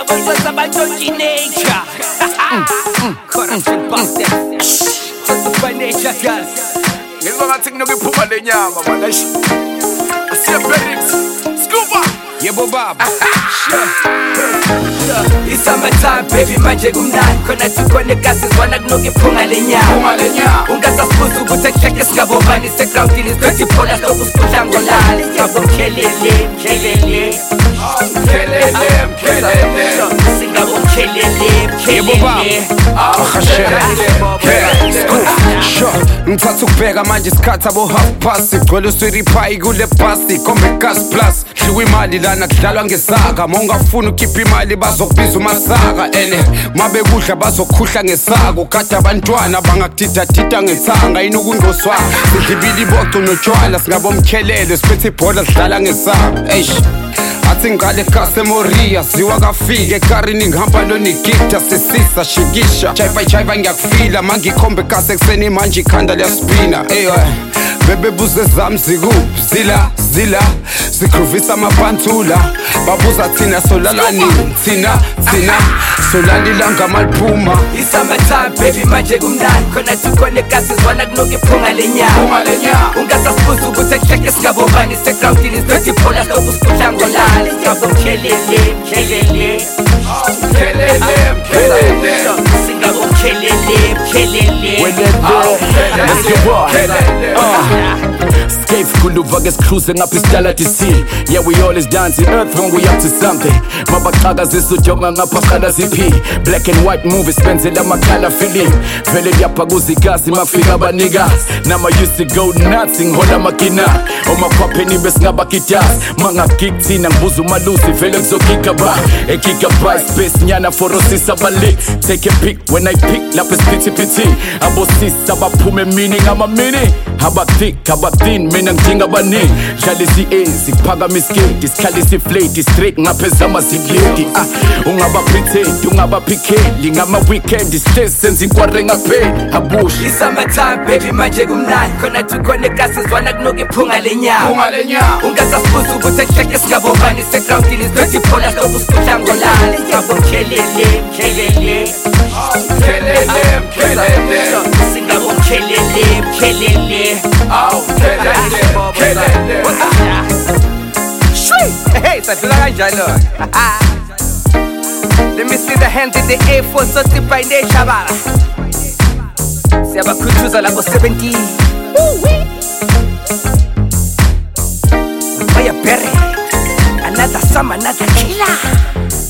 What's about your teenager? Corruption bastards. What's the by nature, guys? Ngilibanga ngathi kunokuphuma lenyama wala asiya Felix Scuba yebo baba It's summertime baby manje kumnandi khona sikhona egasi zwana kunokuphunga lenyama ungasasibuza ukuthi ekheke singabobani segroundini sithi phola sokusikudla ngolala singabokhelele khelele ngithatha ukubheka manje isikhathi abo half past igcwele uswiri pie kule bus kombe gas plus hliwa imali lana kudlalwa ngesaka mawungafuna ukhipha imali bazokubiza umasaka ene mabe kudla bazokhuhla ngesaka ukade abantwana bangakudidadida ngethanga yini ukungoswa sidlibili iboco notshwala singabomkhelele siphethe ibhola sidlala ngesaka eish athi ngale kase Moria ziwa kafike ekarini ngihamba lonigida sisisa shikisha chaipa ngiyakufila mangikhombe kase ekseni manje ikhanda liyaspina bebe buze zami zikuphi zila sikruvisa amapantula babuza thina solalani thina solani langa maliphuma It's summertime baby manje kumnandi khona sikhona egasi zwana kunokuphunga lenyama ungasasibuza ukuthi ekheke singabobani segroundini sithi phola sokusikudla ngolala singabokhelele Escape kuluva ngesicruise ngapha isidala DC. Yeah, we always dance in earth when we up to something. Mabaqhaga zisujonga ngapha qala ziphi. Black and white movies benzela amakhala film. Vele yapha kuzigasi mafika abanikazi. Nama used to go nuts ngihola makina. Omakhwapheni besingaba kitas. Mangagig thina ngibuza umalusi vele kuzogika ba. Gigabyte space nyana for osisa balik. Take a pic when I pick lapha isiphithiphithi. Abosisa baphume meaning ama mini. Habaktin mina ngidinga baningi dlalisi ezi kuphakama iskate isikhalisa iflate straight ngapheza amaziblade ungaba pretend ungaba pickeli ngama weekend stress senza inkware ngapheli abush It's summertime baby manje kumnandi khona sikhona egasi zwana kunokuphunga lenyama ungasasibuza ukuthi ekheke singabobani segroundini sithi phola sokusikudla ngolala singabokhelele Hey, sadlula kanjalo. Let me see the hands in the air for sothi by nature bala. Siyabakhuthuza labo 70. Fire berry. Another summer, another killer.